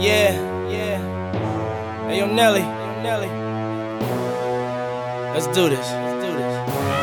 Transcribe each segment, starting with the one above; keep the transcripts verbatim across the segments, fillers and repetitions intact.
Yeah, yeah. Hey, yo, Nelly. Yo, Nelly. Let's do this. Let's do this.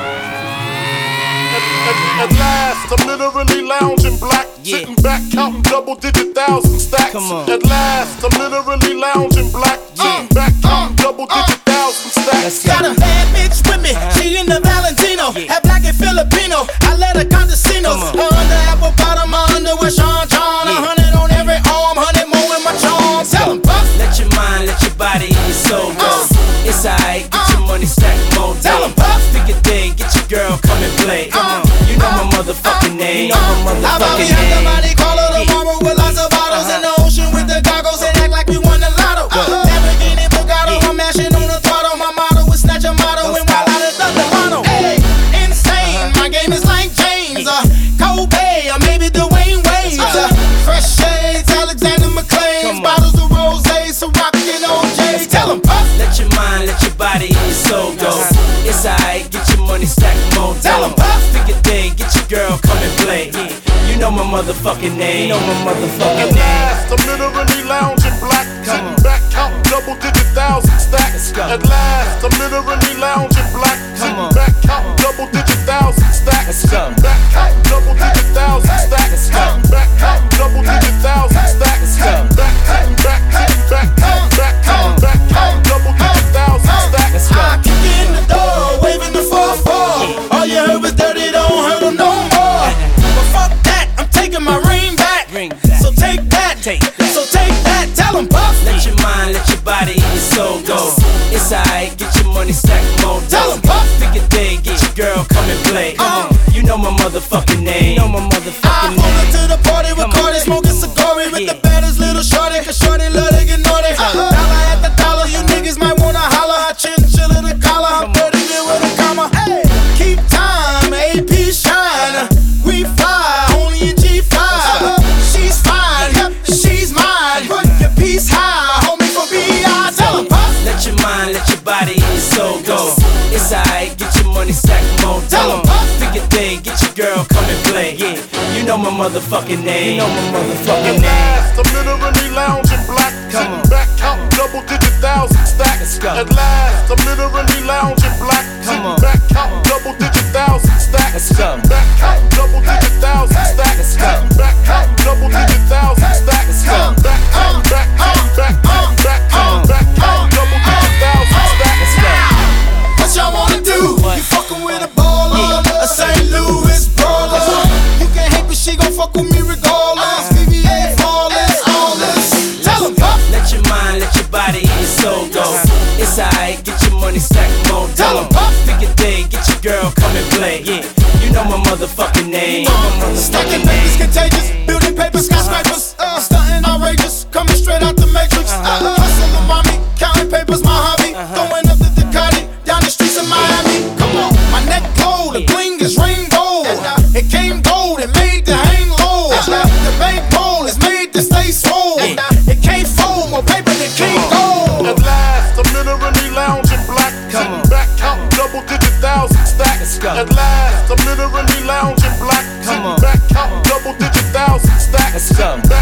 At, at, at last, I'm literally lounging black, Yeah. sitting back, counting double-digit thousand stacks. Come on. At last, I'm literally lounging black, sitting Yeah. back, counting double-digit thousand stacks. Let's go. Got a bad bitch with me, she in the Valentino. Yeah. Half black and Filipino, I let her condesinos. Come on. Her under apple bottom, my underwear Sean John. A Yeah. hundred on every arm, hundred more in my charm. Tell 'em buff, Let your mind, let your body, and your soul go. Uh. It's alright, get your money, stack more Tell 'em, day. puff. Pick a day, get your girl, come and play. Uh. You know my motherfucking name. You know my How about we motherfucking have the name. body caller tomorrow with lots of bottles in the ocean with the goggles and act like we won the lotto. Lamborghini Bugatti, Yeah. I'm mashing on the throttle. My motto is snatch a motto Don't and while stop. out of the lotto. Hey, insane, my game is like James, uh, Kobe, or maybe Dwayne Wade. Uh, fresh shades, Alexander McLean, Come on. bottles of rose, Ciroc and O J. Tell 'em puff, Let your mind, let your body, and your soul go. It's alright, get your money, stack more Tell 'em, day. puff. Pick a day, get your girl, come and play. You know my motherfucking name. You know my At motherfucking name. last, I'm literally lounging black, sitting on. back, counting double-digit thousand stacks. Let's go. At last, I'm literally lounging black, sitting on. back, counting double-digit thousand stacks. Let's go. Sitting back, counting double-digit thousand stacks. Let's go. Sitting back, counting double-digit thousand stacks. Let's go. Sitting back, sitting back, sitting back, sitting back, sitting back, counting double-digit thousand stacks. Let's go. I kick in the door, waving the four four. All you heard was dirty, don't hurt 'em no more. But fuck that, I'm taking my ring back. Ring back. So take that, Take that. so take that. Tell 'em puff, Let your mind, let your body, and your soul go. It's alright, get your money, stack more Tell 'em, day. puff. Pick a day, get your girl, come and play. Uh. You know my motherfucking name. You know my I motherfucking pull up name. to the party with Come on. Cardi, smoking cigari with Yeah. the baddest little shorty, cause shorty love to get naughty. Dollar at the dollar, you niggas might wanna holler. I chinchilla the collar, I'm Come on. dirty there with a comma. Hey, keep time, A P shine. We fly, only in G five. She's fine, yep, she's mine. Put your piece high, homie, for B I. Tell 'em puff, Let your mind, let your body, and your soul go. It's alright, get your money, stack more Tell 'em, day. puff. Pick a day, get your girl, come and play. Yeah, you know my motherfucking name. You know my motherfucking At name. last, I'm literally lounging black, Come sitting on. back, counting double-digit thousand stacks. Let's go. At last, I'm literally lounging black, sitting on. back, counting double-digit thousand stacks. Let's go. Sitting back, counting double-digit thousand stacks. Let's go. Sitting back, counting double-digit thousand stacks. Let's go. Sitting back, sitting back, sitting back, sitting back, sitting back, counting double-digit thousand stacks. Let's go. what y'all wanna do? What? You fucking with a baller, a Saint Louis brawler. You can't hate, but she gon' fuck with me regardless. V V A flawless, all this. Tell 'em puff, Let your mind, let your body, and your soul go. It's alright, get your money, stack more Tell 'em, day. puff. Pick a day, get your girl, come and play. Yeah, you know my motherfucking name. You know my stacking motherfucking papers name. contagious, building papers, skyscrapers, uh, stunting outrageous, coming straight out the matrix. Uh, hustling mommy, counting papers, my hobby. Throwing up the Ducati down the streets of Miami. Come on, my neck gold, the bling is rainbow. It came gold, it made to hang low. The bankroll is made to stay swole. It can't fold, more paper than King Gold. At last, I'm literally lounging black, sitting on. back, counting double-digit thousand stacks. Let's go. At last, I'm literally lounging black, sitting on. back, counting double-digit thousand stacks. Let's go. Sitting